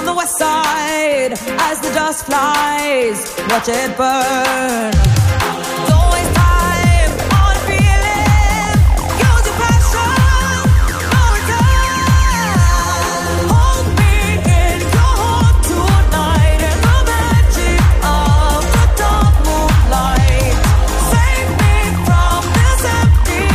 on the west side as the dust flies. Watch it burn. Don't waste time on feeling. Use your passion. No return. Hold me in your heart tonight in the magic of the dark moonlight. Save me from this empty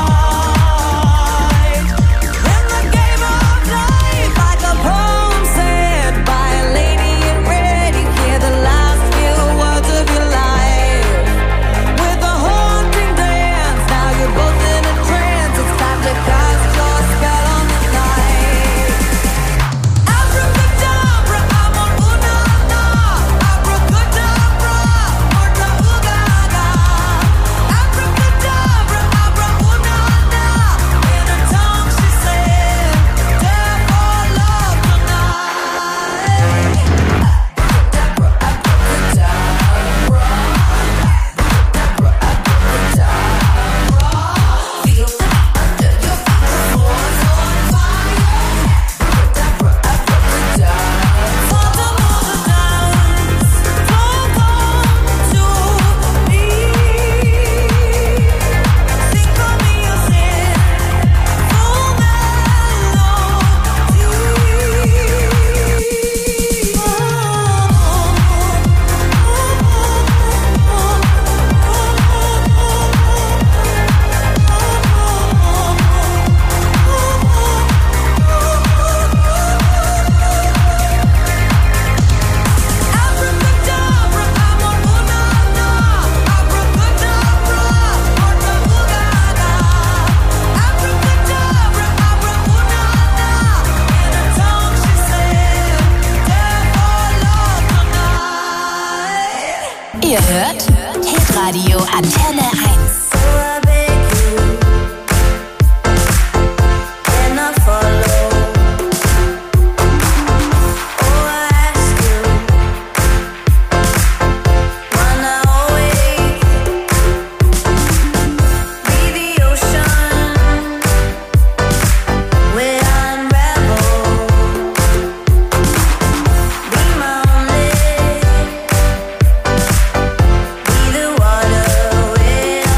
fight. In the game of life, like a poem said by a lady in red, you hear the last few words of your life. With a haunting dance, now you're both in a trance. It's time to cast your spell on the night. Abracadabra, I'm on una-na. Abracadabra, orta ugaga. Abracadabra, abra una-na. In her tongue she said, dare for love tonight. Ihr hört Hitradio Antenne 1. Be the water when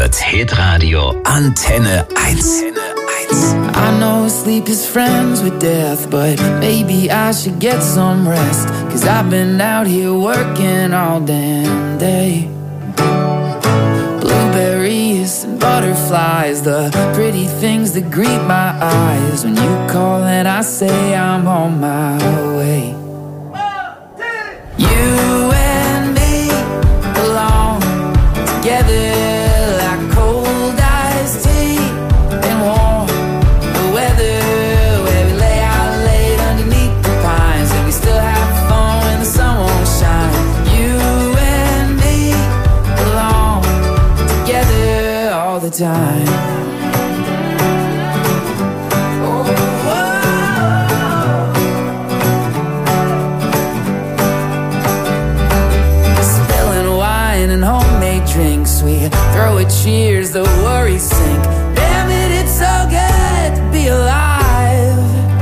hört Hitradio Antenne 1. I know sleep is friends with death, but maybe I should get some rest, 'cause I've been out here working all damn day. Blueberries and butterflies, the pretty things that greet my eyes when you call and I say I'm on my way. You and me belong together like cold iced tea and warm weather, where we lay out late underneath the pines and we still have fun when the sun won't shine. You and me belong together all the time. Spilling wine and homemade drinks, we throw a cheers, the worries sink. Damn it, it's so good to be alive.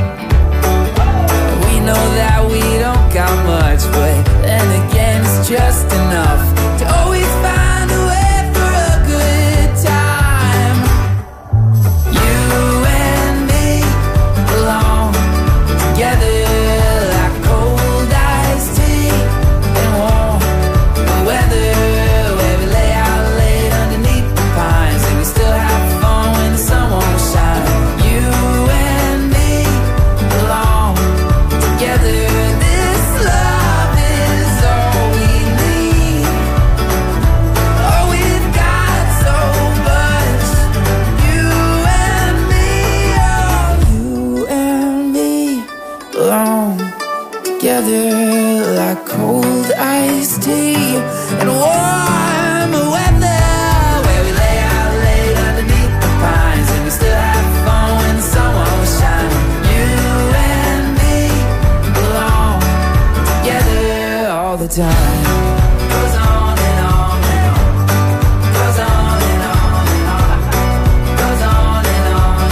We know that we don't got much, but then again it's just enough to always find a way for a good time. You and me belong together like cold iced tea and warm weather, where we lay out late underneath the pines and we still have fun when the sun won't shine. You and me belong together. This love is all we need. Oh, we've got so much. You and me, oh, you and me belong together like cold iced tea and warm weather, where we lay out late underneath the pines and we still have fun when the sun won't shine. You and me belong together all the time. Goes on and on and on. Goes on and on and on. Goes on and on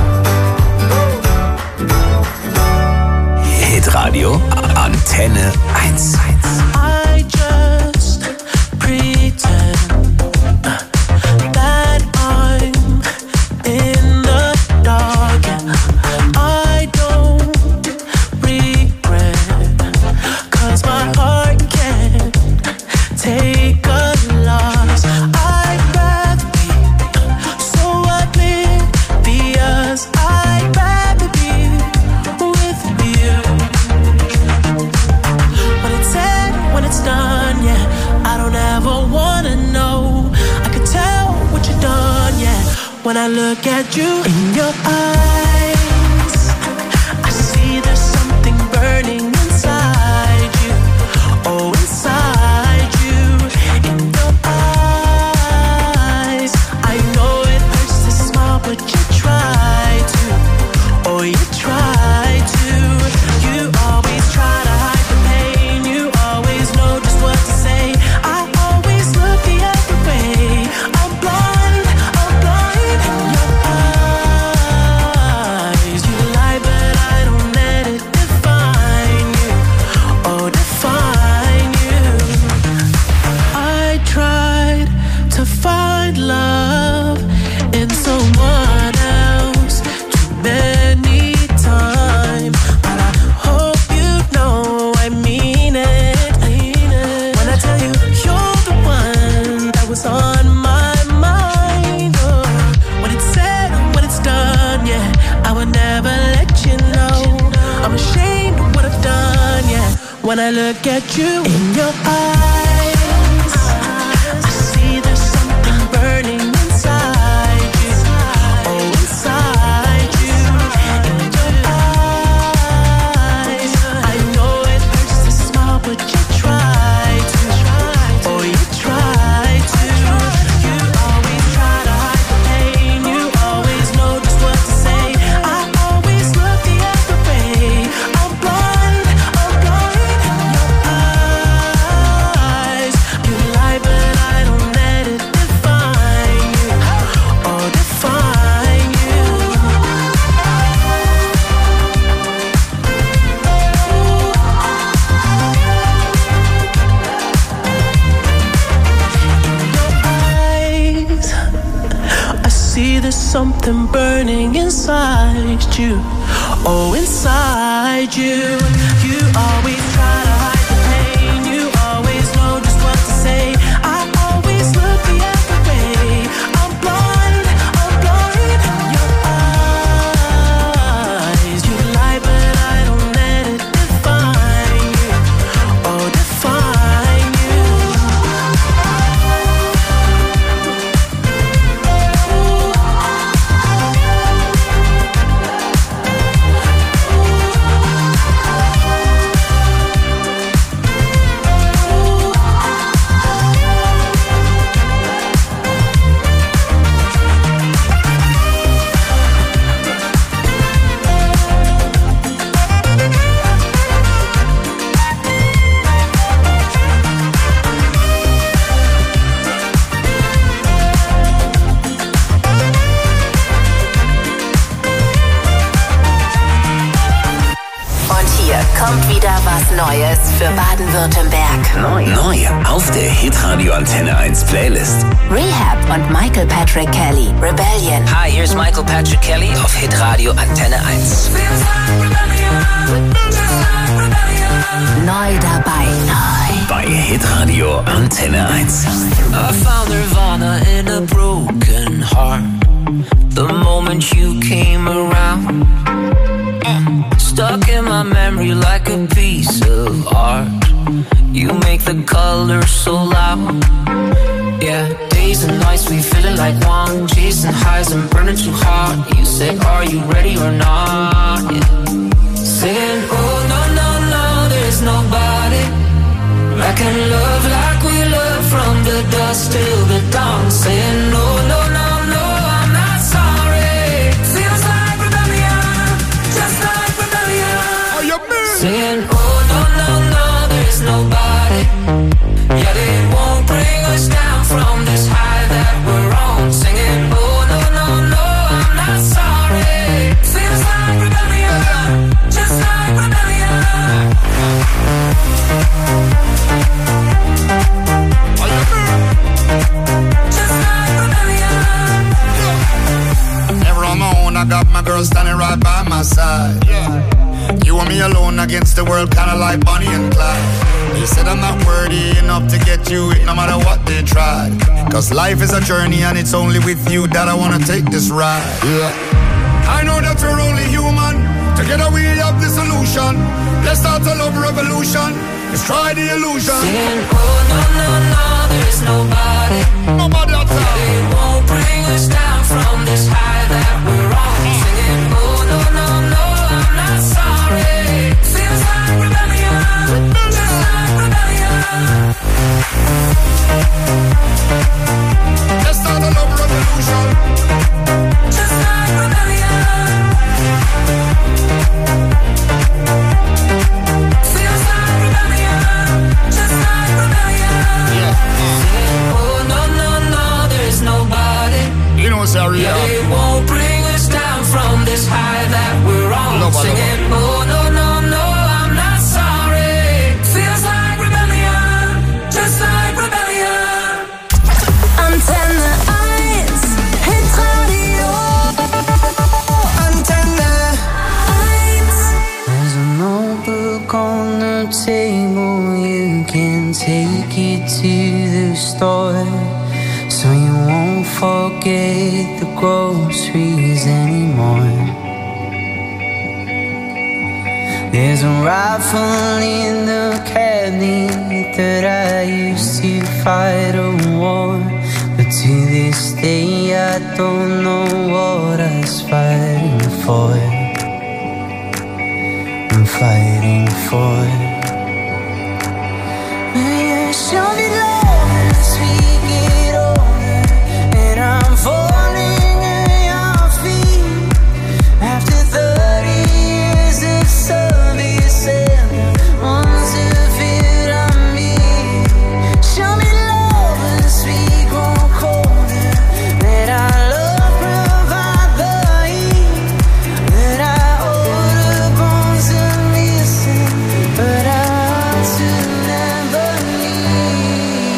and on. Hitradio Antenne 1. I just pretend that I'm in the dark. I don't regret, 'cause my heart can't take a loss. I'd rather be so oblivious. I'd rather be with you. When it's said, when it's done, yeah, I don't ever wanna know. I can tell what you've done, yeah, when I look at you in your eyes. I see there's something burning inside you. Oh, inside you, in your eyes. I know it hurts to smile, but you try to. Oh, you try to. You always try to hide the pain. You always know just what to say. I always look the other way. I'm blind in your eyes. You lie, but I don't let it define you. Oh, define you. I tried to find love in someone else too many times, but I hope you know I mean it. When I tell you you're the one that was on my mind. Oh, when it's said, when it's done, yeah, I would never let you know. I'm ashamed of what I've done, yeah, when I look at you in your eyes. I see there's something burning inside you. Oh, inside you, in your eyes. I know it hurts to smile, but you try to. Oh, you try to. You always try to hide the pain. You always know just what to say. I always look the other way. I'm blind in your eyes. something burning inside you. Oh, inside you. You always try to hide the pain. You always know just what to say. I always look the other way. I'm blind, your eyes. You lie, but I don't let it define you. Oh, define you. Kommt wieder was Neues für Baden-Württemberg. Neu auf der Hitradio Antenne 1 Playlist. Rehab und Michael Patrick Kelly, Rebellion. Hi, here's Michael Patrick Kelly auf Hitradio Antenne 1. Neu dabei. Bei Hitradio Antenne 1. I found Nirvana in a broken heart. The moment you came around, stuck in my memory like a piece of art. You make the colors so loud. Yeah, days and nights we feeling like one, chasing highs and burning too hard. You say, are you ready or not? Yeah. Saying, oh no, no, no, there's nobody that can love like we love from the dusk till the dawn. Saying, no, no, no, no, I'm not sorry. Feels like rebellion, just like rebellion. Saying, oh no, no, no, there's nobody. Yeah, they won't bring us down from this high that we're on. Singing, oh no, no, no, I'm not sorry. Feels like rebellion, just like rebellion. Just like rebellion. Never on my own, I got my girl standing right by my side. Yeah. You and me alone against the world, kinda like Bonnie and Clyde. You said I'm not worthy enough to get you it, no matter what they tried. Cause life is a journey and it's only with you that I wanna take this ride. Yeah. I know that you're only human. Together we have the solution. Let's start a love revolution. Let's try the illusion. Saying, oh no, no, no, there's nobody. Nobody outside. They won't bring us down from this high that we're on. Singing, oh no, no, no, I'm not sorry. Feels like rebellion, just like rebellion. Let's start a love revolution. Just like rebellion. Feels like rebellion, just like rebellion. Yeah. Saying, oh no, no, no, there's nobody. You know, sorry. Yeah, they won't bring us down from this high that we're on. Nobody. Singing, oh no, no, no, I'm not sorry. Feels like rebellion, just like rebellion. Antenne 1, Hitradio. Antenne 1. There's a notebook on the table. You can take it to the store, so you won't forget the groceries anymore. There's a rifle in the cabinet that I used to fight a war, but to this day I don't know what I was fighting for. I'm fighting for. You show me love and speak it over, and I'm falling at your feet. After 30 years of service and ones of it on me. Show me love and speak one colder, that our love provide the heat, that our older bones are missing, but our hearts will never leave.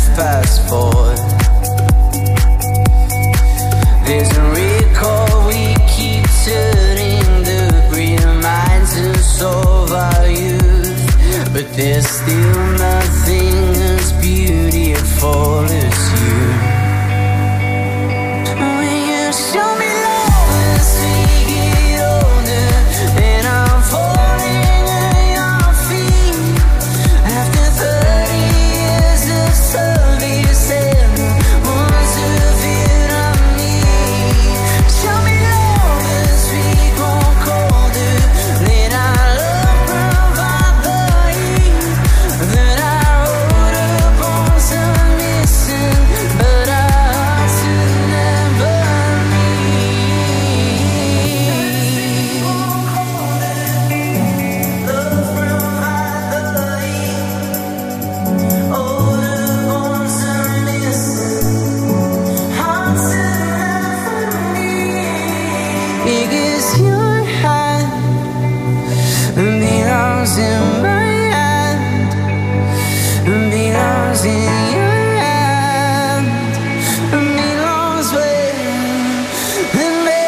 4. There's a recall, we keep turning the breed of minds and solve our youth. But there's still nothing as beautiful as you. When you show me love as we get older, and I'm falling at your feet. After 30 years of service and once of it on me. Show me love as we grow colder, let our love provide the heat that our older bones are missing, but our hearts will never because your hand belongs in my hand, belongs in your hand, belongs with me.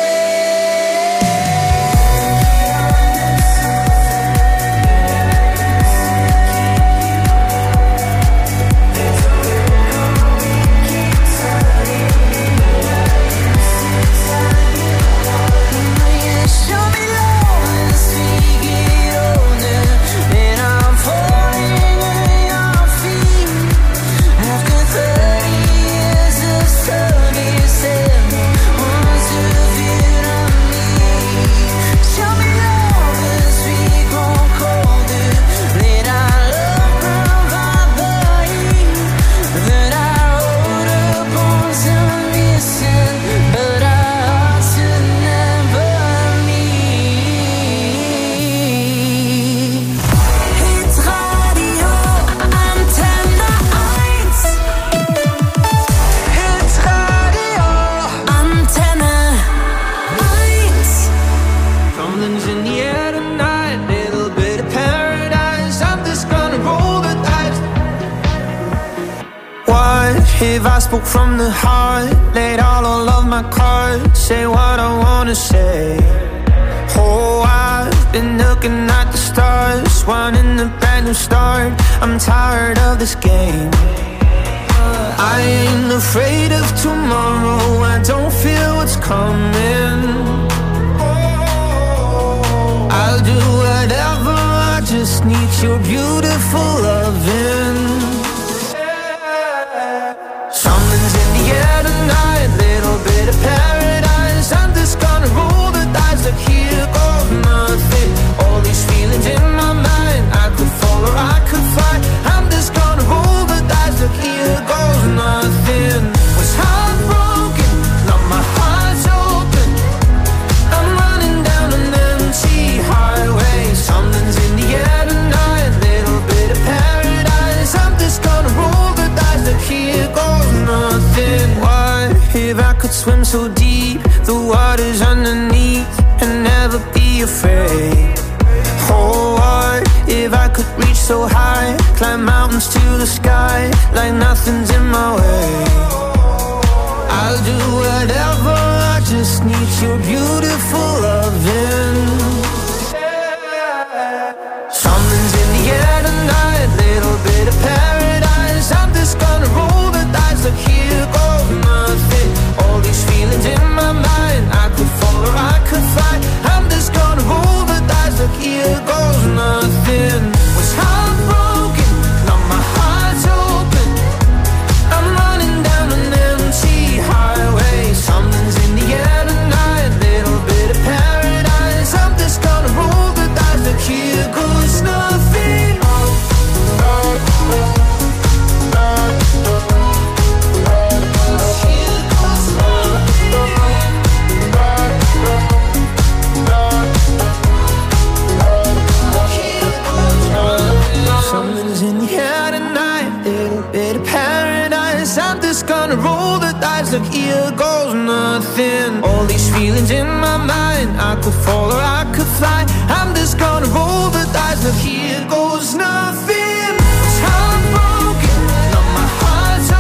Show me love as we get older, and I'm falling at your feet. After 30 years of service and once of it on me. Show me love as we grow colder, let our love provide the heat that our older bones are missing, but our hearts will never meet. Hit Radio Antenne 1. Hit Radio Antenne 1. Something's in the air tonight, little bit of paradise. I'm just gonna roll the dice. What if I spoke from the heart, laid all of my cards, say what I wanna say? Oh, I've been looking at the stars, wanting a brand new start. I'm tired of this game. I ain't afraid of tomorrow, I don't fear what's coming. I'll do whatever, I just need your beautiful loving. Something's in the air tonight, little bit of paradise. I'm just gonna roll the dice, like here goes nothing. All these feelings in my mind, I could fall or I could fly. I'm just gonna roll the dice, like here goes nothing. Was heartbroken, now my heart's open. I'm running down an empty highway. Something's in the air tonight, little bit of paradise. I'm just gonna roll the dice, like here goes nothing. What if I could swim so deep, the water's underneath, and never be afraid? Oh, what if I could reach so high, climb mountains to the sky, like nothing's in my way? I'll do whatever, I just need your beautiful loving. Something's in the air tonight, little bit of paradise. I'm just gonna roll the dice, like here goes nothing. All these feelings in my mind, I could fall or I could fly. I'm just gonna roll the dice, like here goes nothing. Was heartbroken, now my heart's open. I'm running down an empty highway. Something's in the air tonight, little bit of paradise. I'm just gonna roll the dice, like here goes nothing. Something's in the air tonight, little bit of paradise. I'm just gonna roll the dice, like here goes nothing. All these feelings in my mind, I could fall or I could fly. I'm just gonna roll the dice, like here goes nothing. It's heartbroken, now my heart's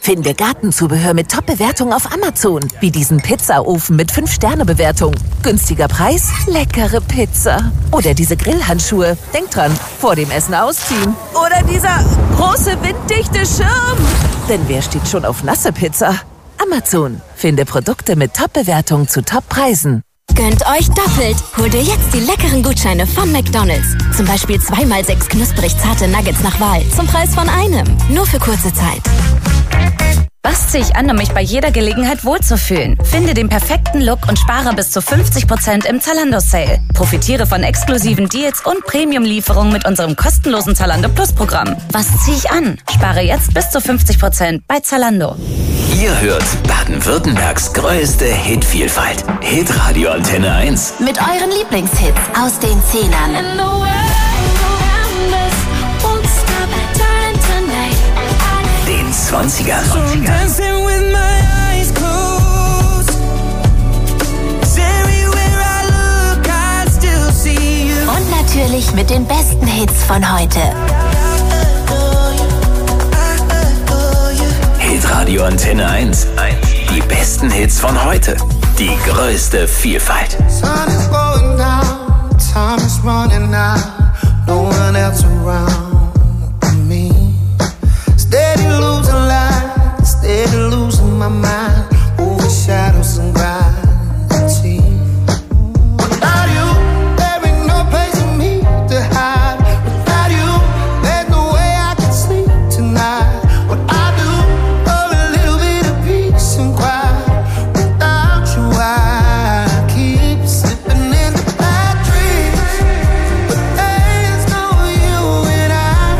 Finde Gartenzubehör mit Top-Bewertung auf Amazon. Wie diesen Pizzaofen mit 5-Sterne-Bewertung. Günstiger Preis, leckere Pizza. Oder diese Grillhandschuhe. Denk dran, vor dem Essen ausziehen. Oder dieser große winddichte Schirm. Denn wer steht schon auf nasse Pizza? Amazon. Finde Produkte mit Top-Bewertung zu Top-Preisen. Gönnt euch doppelt. Hol dir jetzt die leckeren Gutscheine von McDonald's. Zum Beispiel 2x6 knusprig zarte Nuggets nach Wahl. Zum Preis von einem. Nur für kurze Zeit. Was ziehe ich an, um mich bei jeder Gelegenheit wohlzufühlen? Finde den perfekten Look und spare bis zu 50% im Zalando-Sale. Profitiere von exklusiven Deals und Premium-Lieferungen mit unserem kostenlosen Zalando Plus-Programm. Was ziehe ich an? Spare jetzt bis zu 50% bei Zalando. Ihr hört Baden-Württembergs größte Hitvielfalt. Hitradio Antenne 1. Mit euren Lieblingshits aus den 10ern. Den 20ern. Und natürlich mit den besten Hits von heute. Hitradio Antenne 1. Die besten Hits von heute. Die größte Vielfalt. Sun is going down, time is running out, no one else around me. Steady losing light, steady losing my mind, over shadows and gravity. Without you, there ain't no place for me to hide. Without you, there's no way I can sleep tonight. What I do, for a little bit of peace and quiet. Without you, I keep slipping into bad dreams. But there's no you and I.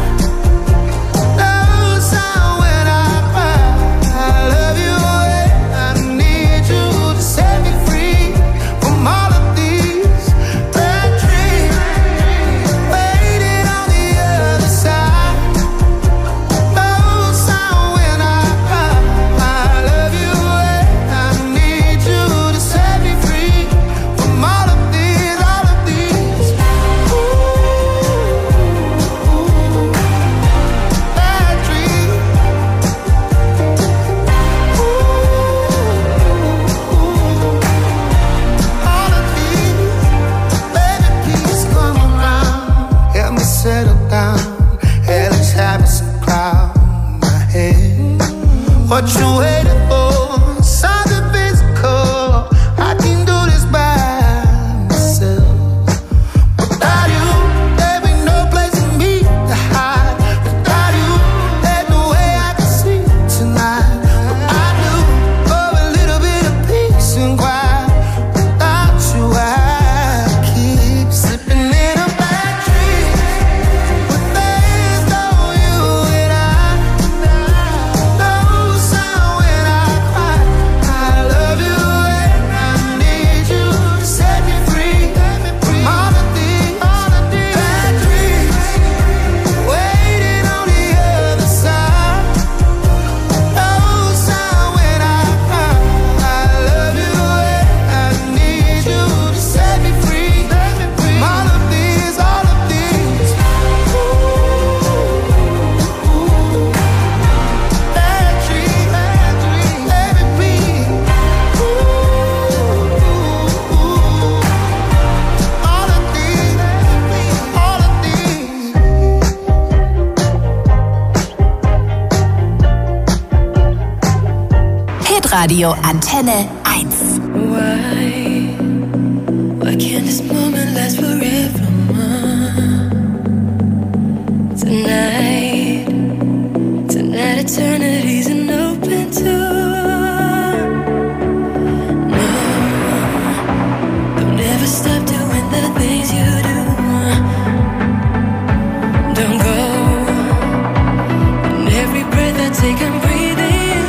Knows how when I cry, I love you and I need you to set me free from all of these bad dreams. Waiting on the other side. Knows how when I cry, I love you and I need you to set me free from all of these bad dreams. All of these, baby, please come around. Help me settle down. Hellish habits and crowd my head. What you waiting for? Something physical. I can do this by myself. Without you, there ain't no place for me to hide. Without you, there's no way I can sleep tonight. What I do for a little bit of peace and quiet. Without you, I keep slipping in a bad dream. But there's no you and I. Knows how when I cry, I love you and I need you to set me free from all of these bad dreams. Waiting on the other side. Knows how when I cry, I love you and I need you to set me free from all of these bad dreams. Baby, please. All of these. Hitradio Antenne 1. Why can't this moment last forever? Tonight eternity's an open door. No, don't ever stop doing the things you do. Don't go. And every breath I take, I'm breathing you.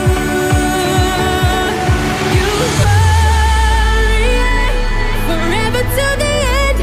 You hurry forever till the end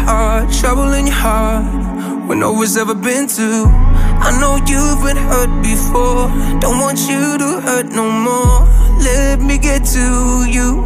heart, trouble in your heart, where no one's ever been to. I know you've been hurt before, don't want you to hurt no more. Let me get to you.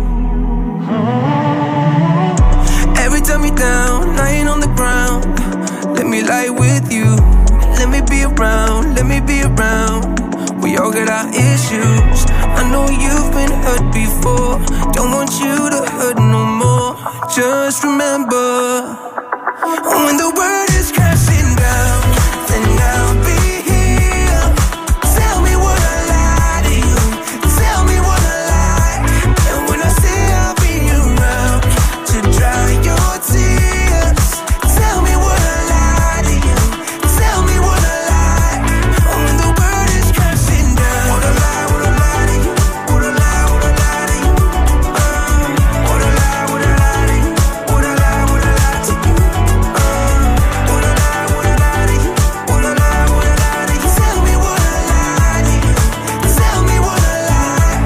Every time you're down, lying on the ground, let me lie with you. Let me be around, let me be around. We all got our issues. I know you've been hurt before, don't want you to hurt no more. Just remember, when the world is crashing down, then I'll be here. Tell me what I lie to you, tell me what I lie. And when I say I'll be around to dry your tears, tell me what I lie to you, tell me what I lie. When the world is crashing down, what I lie to you, what I lie to you. What I lie to you, what I lie to you. What I lie to you, what I lie to you. Tell me what I lie to you, tell me what I lie.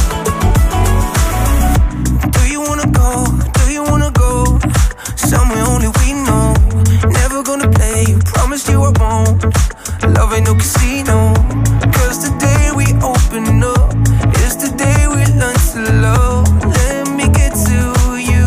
Do you wanna go, do you wanna go somewhere only we know? Never gonna play you, promise you I won't. Love ain't no casino, 'cause the day we open up is the day we learn to love. Let me get to you.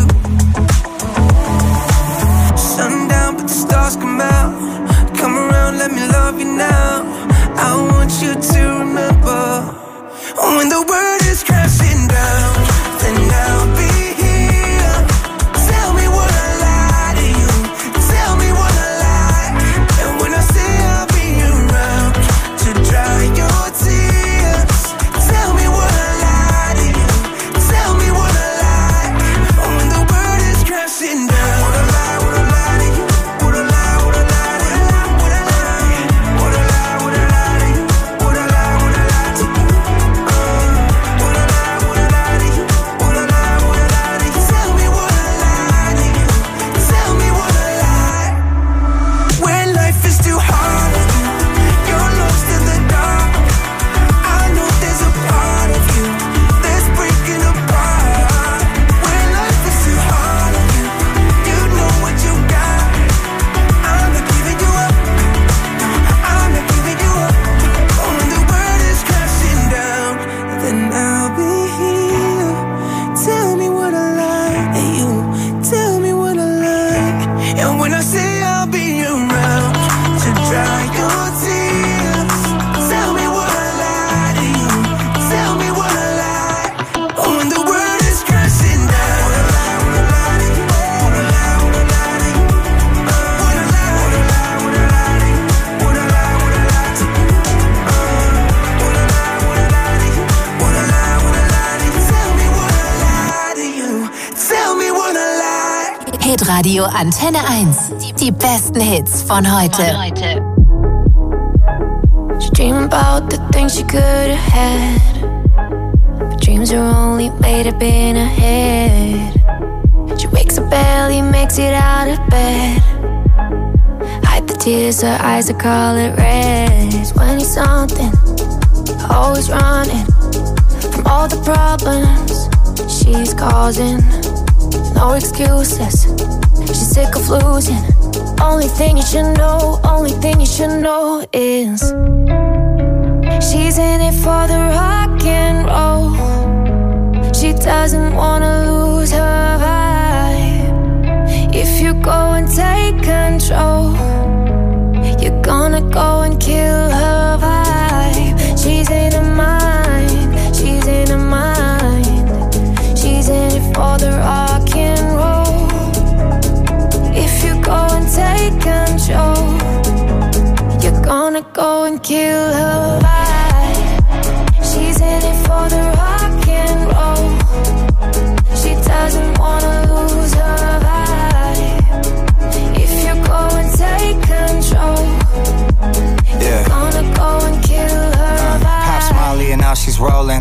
Sundown, but the stars come out. Come around, let me love you now. I want you to remember, when the world is crashing down, then I'll be here. Tell me what I lie to you, tell me what I lie. And when I say I'll be around to dry your tears, tell me what I lie to you, tell me what I lie. When the world is crashing down, what I lie to you, what I lie to you, what I lie, what I lie to you, what I lie to you. What I lie to you, what I lie to you. Tell me what I lie to you, tell me what I lie. When life is too hard on you, you're lost in the dark, I know there's a part of you that's breaking apart. When life is too hard on you, you know what you got. I'm not giving you up, I'm not giving you up. When the world is crashing down, then I'll be here. Tell me what I like, and you tell me what I like. And when I say I'll be around to dry your tears, tell me what I lie to you, tell me what I lie. When the world is crashing down, what I lie to you, what I lie to you, what I lie to you, what I lie to you, what I lie to you, what I lie to you, what I lie to you. Tell me what I lie to you, tell me what I lie. Hitradio Antenne 1. Die besten Hits von heute. She dream about the things she could have had, but dreams are only made up in her head. She wakes up barely, makes it out of bed. Hide the tears, her eyes are color red. 20-something, always running from all the problems she's causing. No excuses, she's sick of losing. Only thing you should know, only thing you should know is she's in it for the rock and roll. She doesn't wanna lose her vibe. If you go and take control, you're gonna go and kill her vibe. She's in her mind, she's in her mind. She's in it for the rock and roll. If you go and take control, you're gonna go and kill her vibe. She's in it for the rock and roll. She doesn't wanna lose her vibe. If you go and take control, you're gonna go and kill her vibe. Pop Smiley and now she's rolling. Risk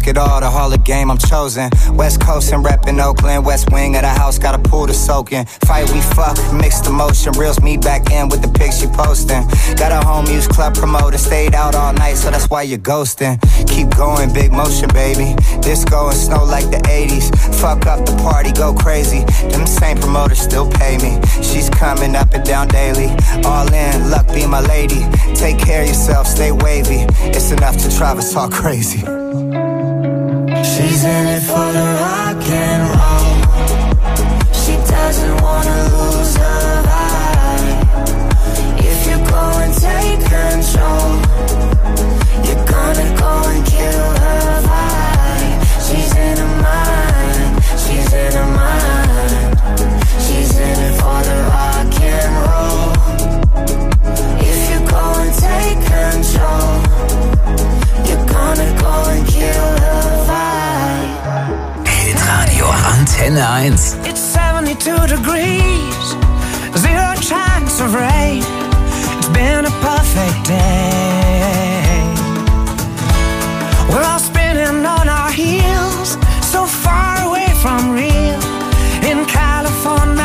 it all, the Hall of Game, I'm chosen. West Coast and reppin' Oakland, West Wing of the house, got a pool to soak in. Fight, we fuck, mixed emotion, reels me back in with the pics she posting. Got a home use club promoter, stayed out all night, so that's why you're ghosting. Keep going, big motion, baby. Disco and snow like the 80s. Fuck up the party, go crazy. Them same promoters still pay me. She's coming up and down daily. All in, luck be my lady. Take care of yourself, stay wavy. It's enough to drive us all crazy. She's in it for the rock and roll. She doesn't wanna lose her vibe. If you go and take control, you're gonna go and kill her vibe. She's in her mind, she's in her mind. She's in it for the rock and roll. If you go and take control, you're gonna go and kill her vibe. Hitradio Antenne 1. It's 72 degrees, zero chance of rain. It's been a perfect day. We're all spinning on our heels, so far away from real in California.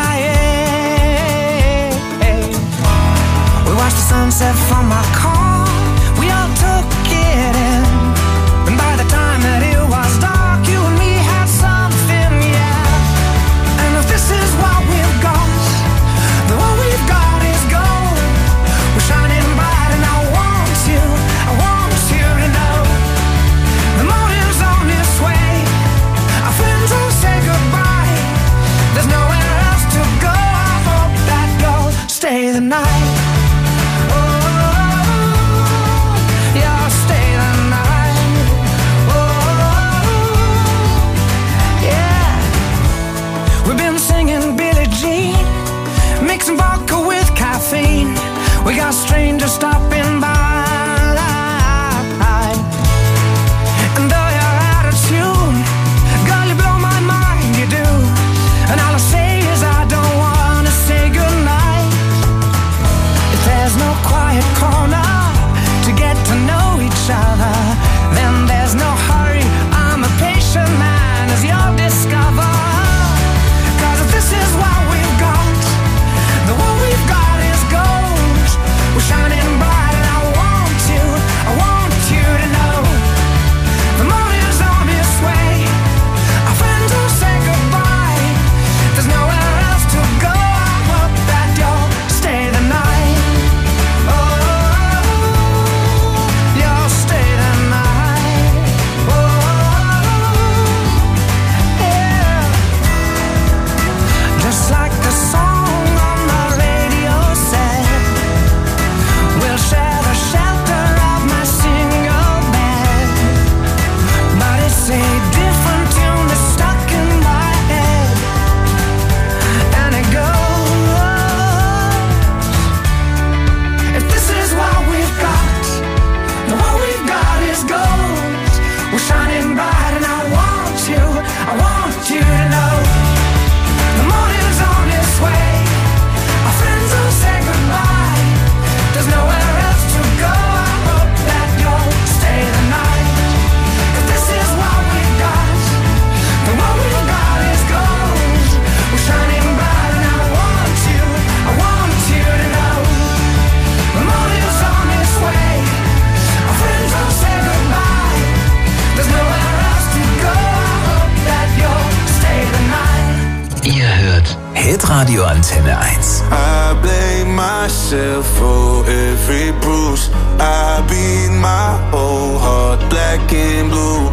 We watched the sunset from our car, we all took it in. And by the time that it was dark, you and me had something, yeah. And if this is what we've got, then what we've got is gold. We're shining bright and I want you to know. The morning's on its way, our friends will say goodbye. There's nowhere else to go, I hope that you'll stay the night. Mixing vodka with caffeine. We got strangers stopping by. And though you're out of tune, girl, you blow my mind, you do. And all I say is I don't wanna say goodnight. If there's no quiet corner to get to know each other, then there's no hurry. I'm a patient man, as you'll discover. 'Cause if this is what we've got, the what we've got is gold. We're shining bright and I want you to know. The morning's on its way, our friends will say goodbye. There's nowhere else to go, I hope that you'll stay the night. Oh, you'll stay the night. Oh, yeah. Just like the song on the radio said, we'll share the shelter of my single bed. But it's a different tune that's stuck in my head. And it goes, if this is what we've got, then what we've got is gold. We're shining bright and I want you to know. The morning's on its way, our friends will say goodbye. There's nowhere else to go, I hope that you'll stay the night. If this is what we've got, then what we've got is gold. We're shining bright and I want you to know. The morning's on its way, our friends will say goodbye. There's nowhere else to go, I hope that you'll stay the night. Ihr hört Hitradio Antenne 1. I blame myself for every bruise. I beat my whole heart black and blue.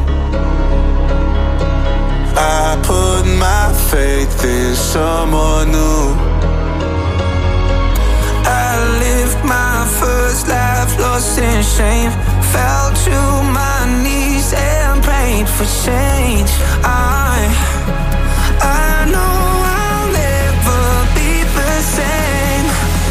I put my faith in someone new. I lived my first life lost in shame. Fell to my knees and prayed for change. I know I'll never be the same.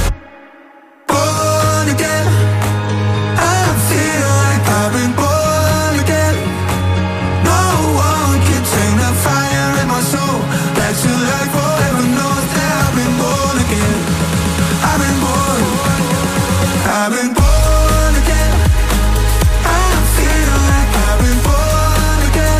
Born again, I feel like I've been born again. No one can tame the fire in my soul. Back to life forever knows that I've been born again. I've been born again. I feel like I've been born again.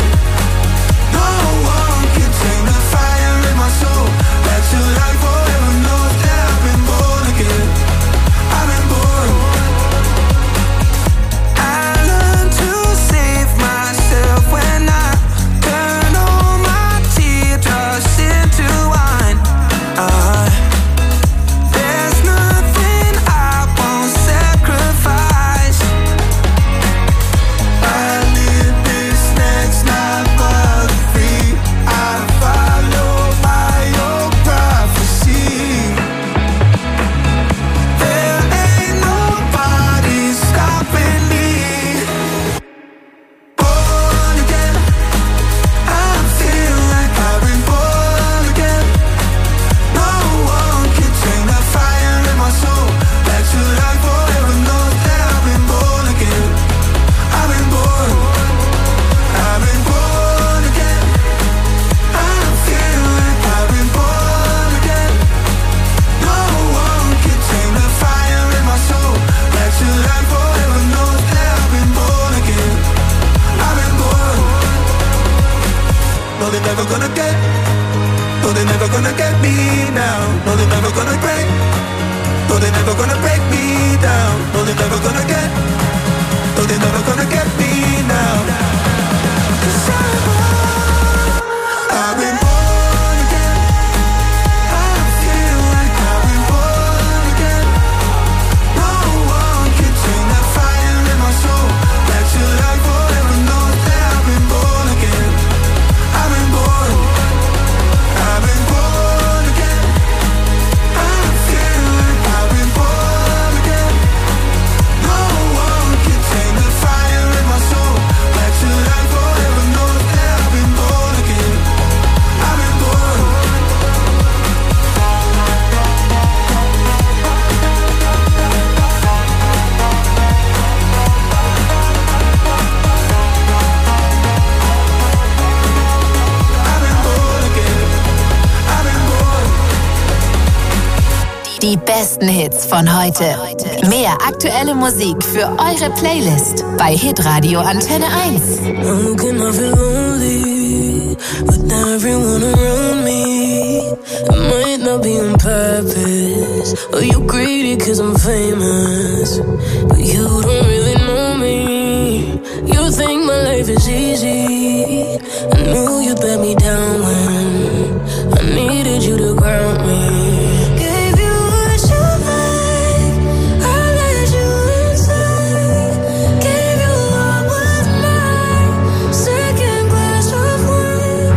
Die besten Hits von heute. Mehr aktuelle Musik für eure Playlist bei Hitradio Antenne 1. How can I feel lonely with everyone around me? It might not be on purpose, or you greedy cause I'm famous, but you don't really know me. You think my life is easy. I knew you'd let me down when I needed you to ground me. Gave you what you like, I let you inside. Gave you what was mine, second glass of wine.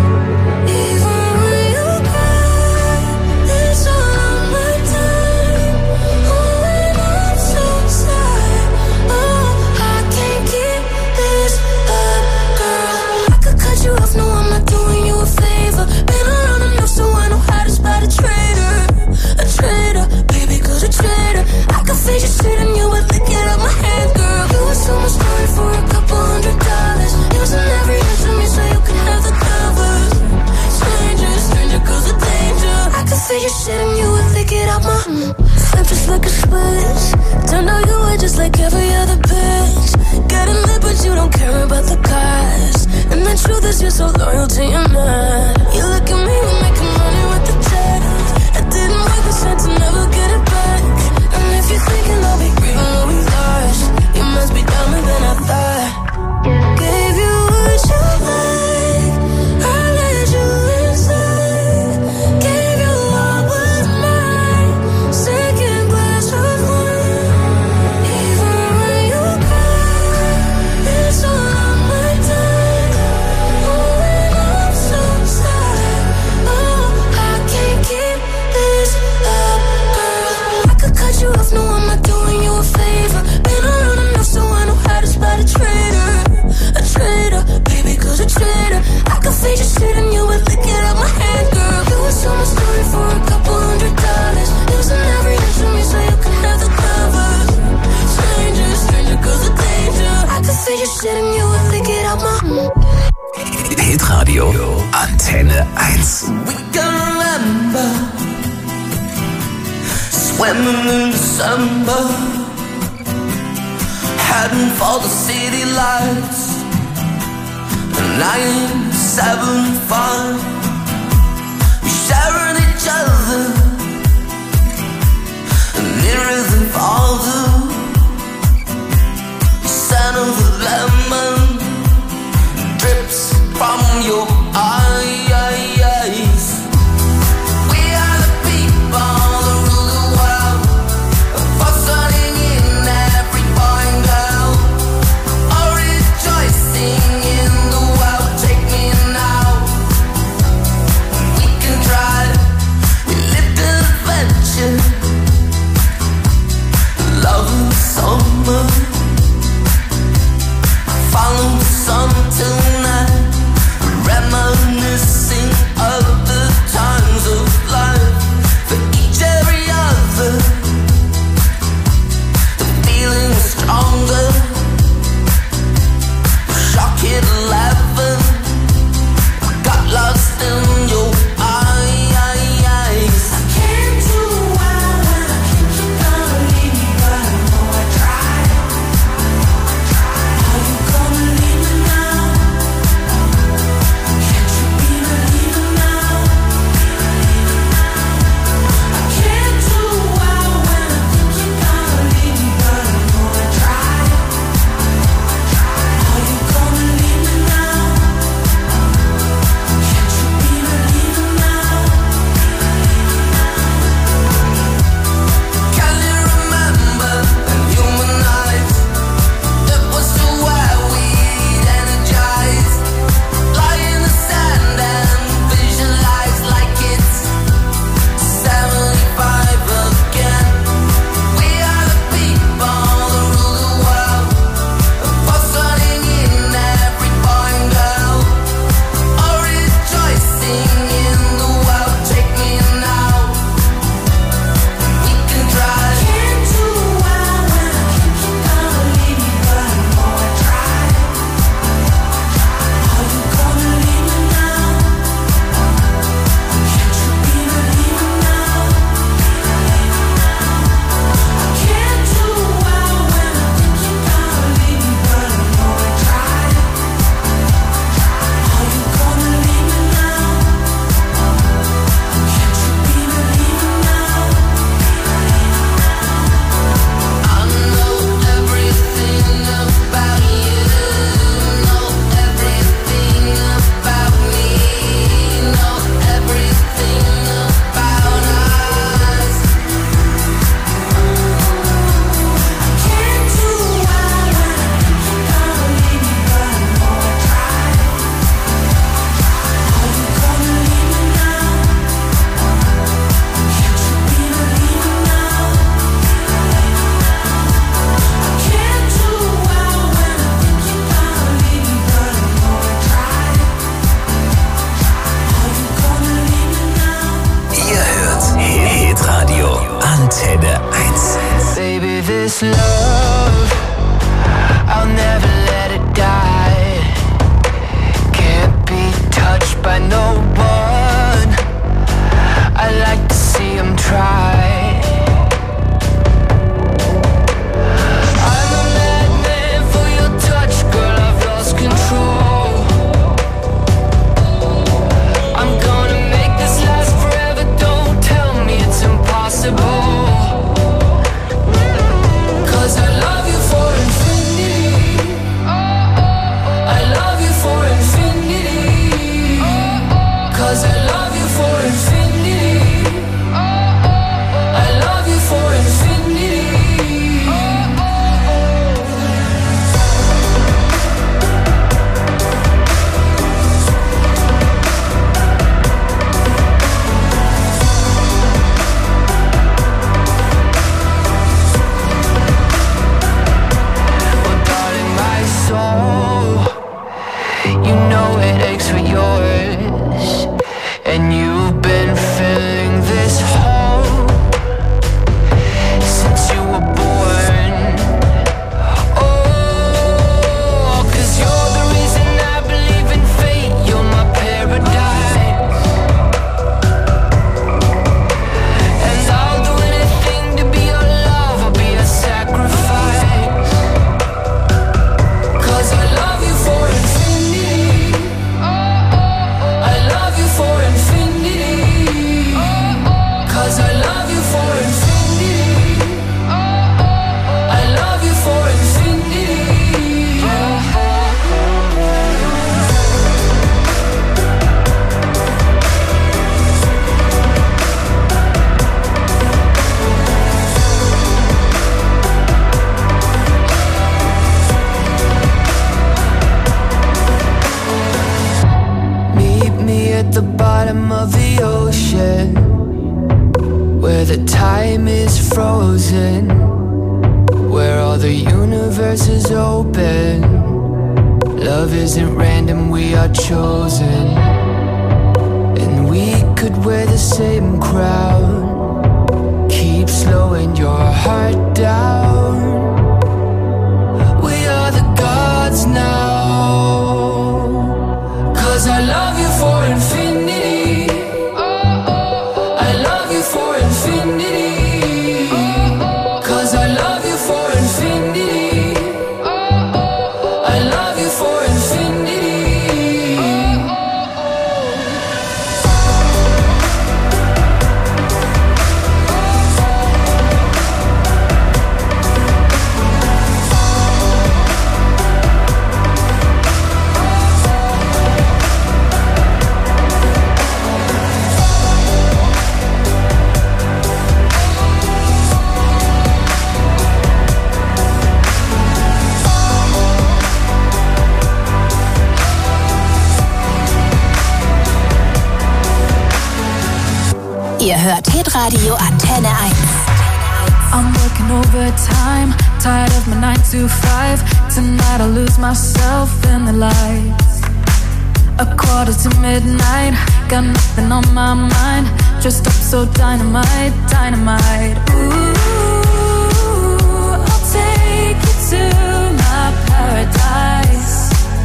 Even when you cry, it's all on my time. Oh, and I'm so sad. Oh, I can't keep this up, girl. I could cut you off, no, I'm not doing you a favor. Been around enough so I know how to spot a traitor. A traitor, baby, cause a traitor. I could fade your shit and you would lick it up my hand, girl. You would sell my story for a couple $100. Using every inch of me so you can have the covers. Stranger, cause of danger. I could fade your shit and you would lick it up my flip just like a switch. Turned out you were just like every other bitch. Getting lit but you don't care about the cost. And the truth is you're so loyal to your man. You look at me, we're making money with the check. It didn't work, we said to never get it back. And if you're thinking I'll be grieving what we lost, you must be dumber than I thought. Gave you what you like, I let you inside. Gave you what was mine, second glass of wine. Even when you cry, it's all on my time. Oh, and I'm so sad. Oh, I can't keep this up, girl. I could cut you off, no, I'm not doing you a favor. Been around enough so I know how to spot a traitor. A traitor, baby, cause a traitor. I could fade your shit and you would lick it up my hand, girl. You would sell my story for a couple $100. Using every inch of me so you can have the covers. Stranger, cause of danger. I could fade your shit and you would lick it up my Hitradio Antenne 1. We can remember swimming in December, heading for the city lights. 975, we sharing each other, nearer than farther. Scent of the lemon drips from your eyes. We are the people that rule the world, fostering in every boy and girl, all rejoicing in the world. Take me now, we can try. We lift Antenne 1. Baby, this love, I'll never let it die. Can't be touched by no one. I like to see him try. I'm a madman for your touch, girl, I've lost control. I'm gonna make this last forever, don't tell me it's impossible. 'Cause I love you for infinity. I love you for infinity. 'Cause I love you for infinity. I love you for infinity. You know it aches for yours, and you've been filling this hole since you were born. Oh, 'cause you're the reason I believe in fate. You're my paradise, and I'll do anything to be your love. I'll be a sacrifice, 'cause I love you for infinity. I love you for infinity. 'Cause I love you for infinity. I love you for infinity. Meet me at the bottom of the ocean, where the time is frozen, where all the universe is open. Love isn't random, we are chosen, and we could wear the same crown. Keep slowing your heart down. We are the gods now. 'Cause I love you for infinity. I love you for infinity. 'Cause I love you for infinity. I love you for infinity. Ihr hört Hitradio Antenne 1. I'm working overtime, tired of my 9 to 5. Tonight I'll lose myself in the lights. A quarter to midnight, got nothing on my mind. Dressed up so dynamite, dynamite. Ooh, I'll take you to my paradise.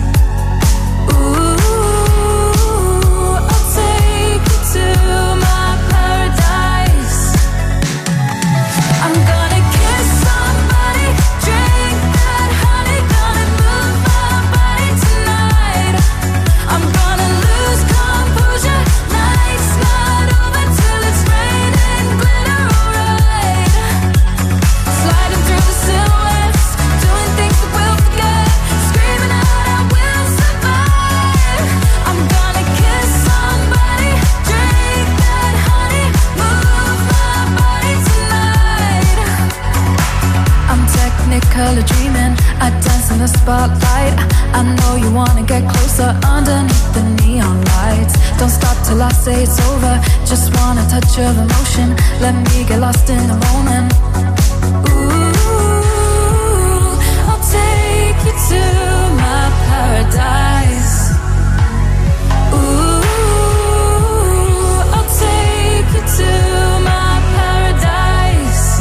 Ooh, I'll take you to my paradise. I'm gonna kiss somebody, drink that honey, gonna move my body tonight. I'm gonna lose composure, night's not over till it's raining glitter, alright. Sliding through the silhouettes, doing things that we'll forget, screaming out I will survive. I'm gonna kiss somebody, drink that honey, move my body tonight. I'm technically dreaming, I dance in the spotlight. I know you wanna get closer underneath the neon lights. Don't stop till I say it's over, just want a touch of emotion. Let me get lost in the moment. Ooh, I'll take you to my paradise. Ooh, I'll take you to my paradise.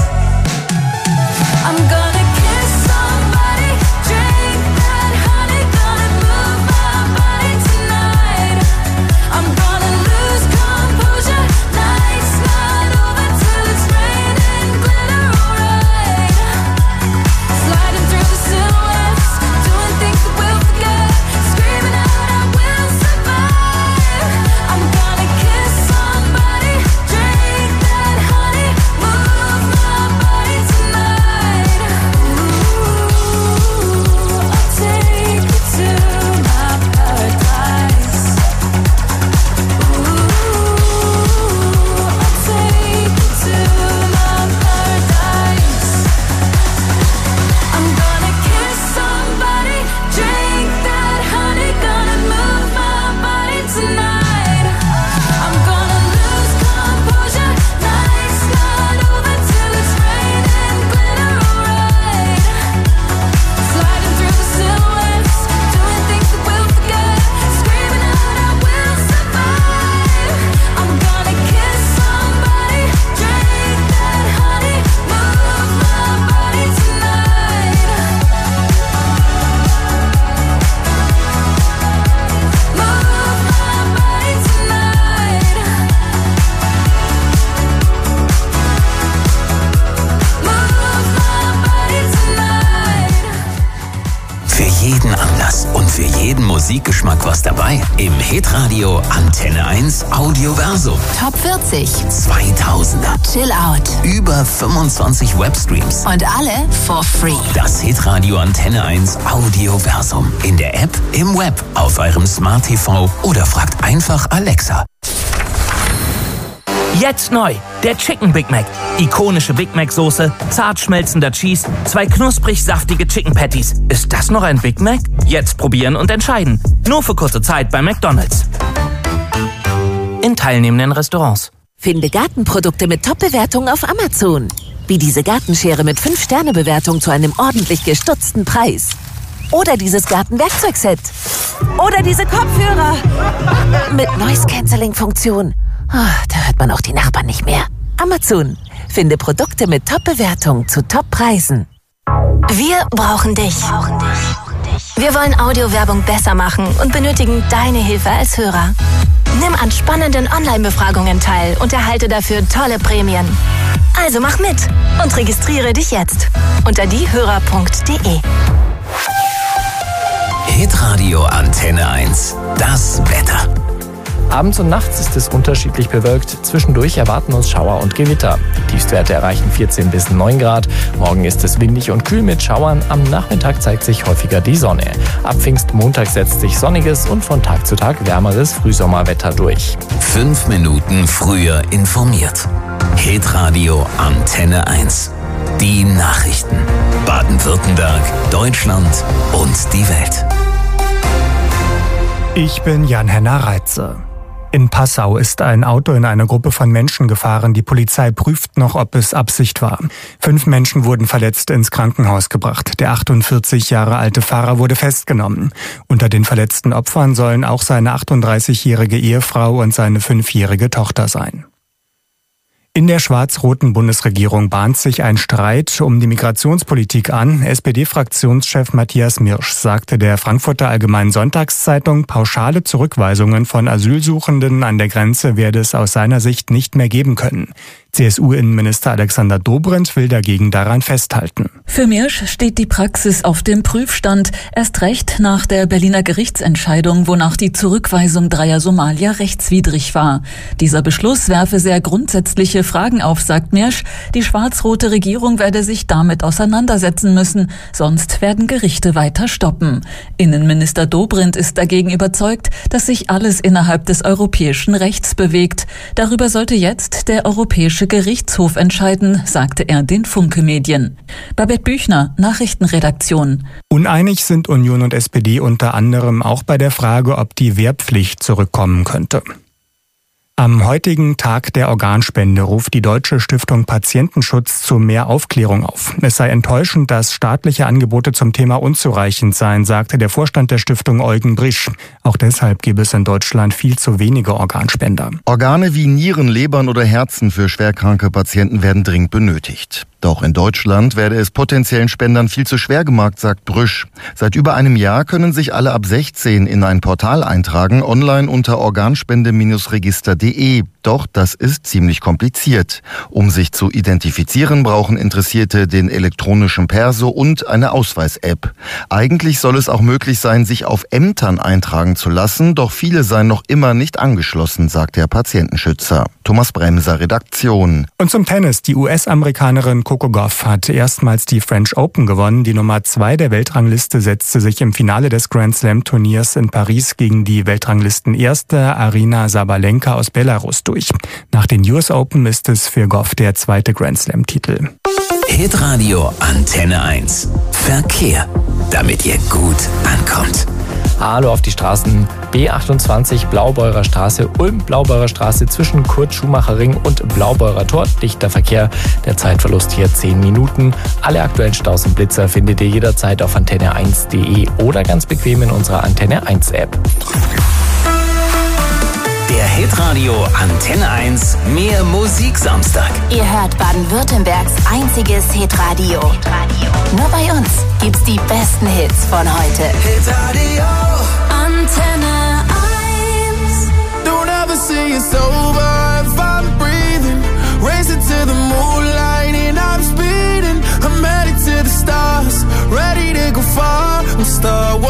jeden Anlass und für jeden Musikgeschmack was dabei. Im Hitradio Antenne 1 Audioversum. Top 40. 2000er. Chill Out. Über 25 Webstreams. Und alle for free. Das Hitradio Antenne 1 Audioversum. In der App, im Web, auf eurem Smart TV oder fragt einfach Alexa. Jetzt neu, der Chicken Big Mac. Ikonische Big Mac Soße, zart schmelzender Cheese, 2 knusprig saftige Chicken Patties. Ist das noch ein Big Mac? Jetzt probieren und entscheiden. Nur für kurze Zeit bei McDonald's. In teilnehmenden Restaurants. Finde Gartenprodukte mit Top-Bewertungen auf Amazon. Wie diese Gartenschere mit 5-Sterne-Bewertung zu einem ordentlich gestutzten Preis. Oder dieses Gartenwerkzeugset. Oder diese Kopfhörer mit Noise-Canceling-Funktion. Da hört man auch die Nachbarn nicht mehr. Amazon. Finde Produkte mit Top-Bewertung zu Top-Preisen. Wir brauchen dich. Wir wollen Audiowerbung besser machen und benötigen deine Hilfe als Hörer. Nimm an spannenden Online-Befragungen teil und erhalte dafür tolle Prämien. Also mach mit und registriere dich jetzt unter diehörer.de. Hitradio Antenne 1. Das Wetter. Abends und nachts ist es unterschiedlich bewölkt. Zwischendurch erwarten uns Schauer und Gewitter. Die Tiefstwerte erreichen 14 bis 9 Grad. Morgen ist es windig und kühl mit Schauern. Am Nachmittag zeigt sich häufiger die Sonne. Ab Pfingstmontag setzt sich sonniges und von Tag zu Tag wärmeres Frühsommerwetter durch. 5 Minuten früher informiert. Hitradio Antenne 1. Die Nachrichten. Baden-Württemberg, Deutschland und die Welt. Ich bin Jan-Henner Reitze. In Passau ist ein Auto in eine Gruppe von Menschen gefahren. Die Polizei prüft noch, ob es Absicht war. 5 Menschen wurden verletzt ins Krankenhaus gebracht. Der 48 Jahre alte Fahrer wurde festgenommen. Unter den verletzten Opfern sollen auch seine 38-jährige Ehefrau und seine 5-jährige Tochter sein. In der schwarz-roten Bundesregierung bahnt sich ein Streit um die Migrationspolitik an. SPD-Fraktionschef Matthias Mirsch sagte der Frankfurter Allgemeinen Sonntagszeitung, pauschale Zurückweisungen von Asylsuchenden an der Grenze werde es aus seiner Sicht nicht mehr geben können. CSU-Innenminister Alexander Dobrindt will dagegen daran festhalten. Für Mirsch steht die Praxis auf dem Prüfstand, erst recht nach der Berliner Gerichtsentscheidung, wonach die Zurückweisung 3 Somalier rechtswidrig war. Dieser Beschluss werfe sehr grundsätzliche Fragen auf, sagt Mirsch. Die schwarz-rote Regierung werde sich damit auseinandersetzen müssen, sonst werden Gerichte weiter stoppen. Innenminister Dobrindt ist dagegen überzeugt, dass sich alles innerhalb des europäischen Rechts bewegt. Darüber sollte jetzt der Europäische Gerichtshof entscheiden, sagte er den Funke-Medien. Babette Büchner, Nachrichtenredaktion. Uneinig sind Union und SPD unter anderem auch bei der Frage, ob die Wehrpflicht zurückkommen könnte. Am heutigen Tag der Organspende ruft die Deutsche Stiftung Patientenschutz zu mehr Aufklärung auf. Es sei enttäuschend, dass staatliche Angebote zum Thema unzureichend seien, sagte der Vorstand der Stiftung Eugen Brisch. Auch deshalb gäbe es in Deutschland viel zu wenige Organspender. Organe wie Nieren, Lebern oder Herzen für schwerkranke Patienten werden dringend benötigt. Doch in Deutschland werde es potenziellen Spendern viel zu schwer gemacht, sagt Brüsch. Seit über einem Jahr können sich alle ab 16 in ein Portal eintragen, online unter organspende-register.de. Doch das ist ziemlich kompliziert. Um sich zu identifizieren, brauchen Interessierte den elektronischen Perso und eine Ausweis-App. Eigentlich soll es auch möglich sein, sich auf Ämtern eintragen zu lassen, doch viele seien noch immer nicht angeschlossen, sagt der Patientenschützer. Thomas Bremser, Redaktion. Und zum Tennis. Die US-Amerikanerin Coco Gauff hat erstmals die French Open gewonnen. Die Nummer 2 der Weltrangliste setzte sich im Finale des Grand Slam Turniers in Paris gegen die Weltranglisten-Erste Aryna Sabalenka aus Belarus durch. Nach den US Open ist es für Gauff der 2. Grand Slam Titel. Hitradio Antenne 1. Verkehr, damit ihr gut ankommt. Hallo auf die Straßen. B28 Blaubeurer Straße, Ulm Blaubeurer Straße zwischen Kurt-Schumacher-Ring und Blaubeurer Tor. Dichter Verkehr, der Zeitverlust hier 10 Minuten. Alle aktuellen Staus und Blitzer findet ihr jederzeit auf antenne1.de oder ganz bequem in unserer Antenne 1 App. Der Hitradio Antenne 1 Mehr Musik Samstag. Ihr hört Baden-Württembergs einziges Hitradio. Nur bei uns gibt's die besten Hits von heute. Hitradio Antenne 1. Don't ever say it's over if I'm breathing. Racing to the moonlight and I'm speeding. I'm headed to the stars, ready to go far. I'm Star Wars.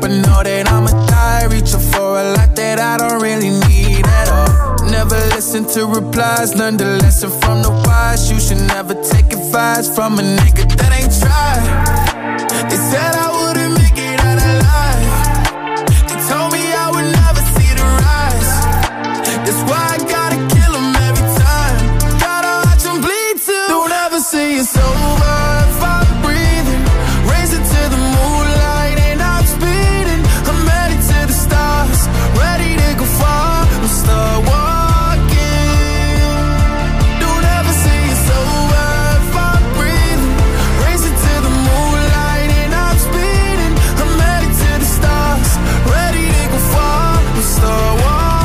but know that I'ma die reaching for a lot that I don't really need at all. Never listen to replies, learn the lesson from the wise. You should never take advice from a nigga that ain't tried. They said I wouldn't make it out alive. They told me I would never see the rise. That's why I gotta kill them every time. Gotta watch them bleed too. Don't ever say it's over if I'm breathing. Racing to the moonlight and I'm speeding. I'm headed to the stars, ready to go far. I'm start walking. Don't ever say it's over if I'm breathing. Racing to the moonlight and I'm speeding. I'm headed to the stars, ready to go far. I'm start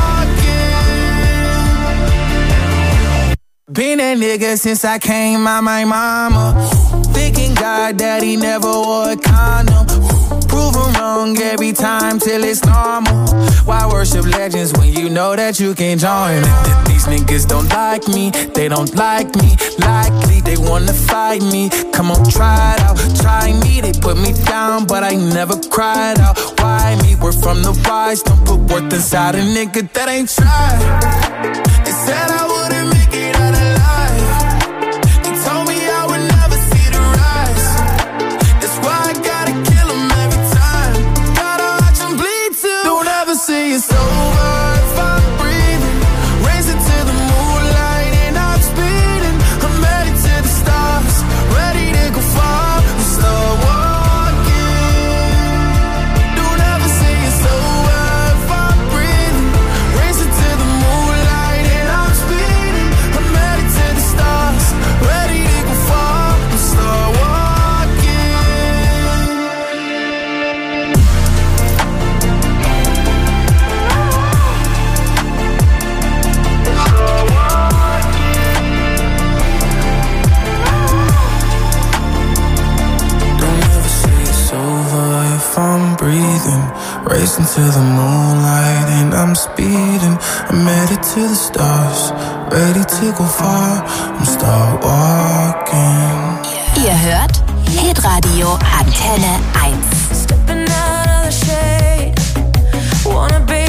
walking. Been that nigga since I came out my mama. Thinking God that he never wore a condom. Proven wrong every time till it's normal. Why worship legends when you know that you can join? These niggas don't like me, they don't like me. Likely they wanna fight me. Come on, try it out, try me. They put me down, but I never cried out. Why me? We're from the wise. Don't put worth inside a nigga that ain't tried. They said I wouldn't make it out alive. They told me I would never see the rise. That's why I gotta kill them every time. Gotta watch them bleed too. Don't ever say it's over if I'm breathing. Racing to the moonlight and I'm speeding. I'm headed to the stars, ready to go far. I'm start walking. Don't ever say it's over if I'm breathing. Racing to the moonlight and I'm speeding. I'm headed to the stars, ready to go far. I'm start walking. Don't ever say it's over if I'm breathing. Racing to the moonlight and I'm speeding. I'm headed to the stars, ready to go far. I'm start walking. Ihr hört Hitradio Antenne 1. Stepping out of the shade, wanna be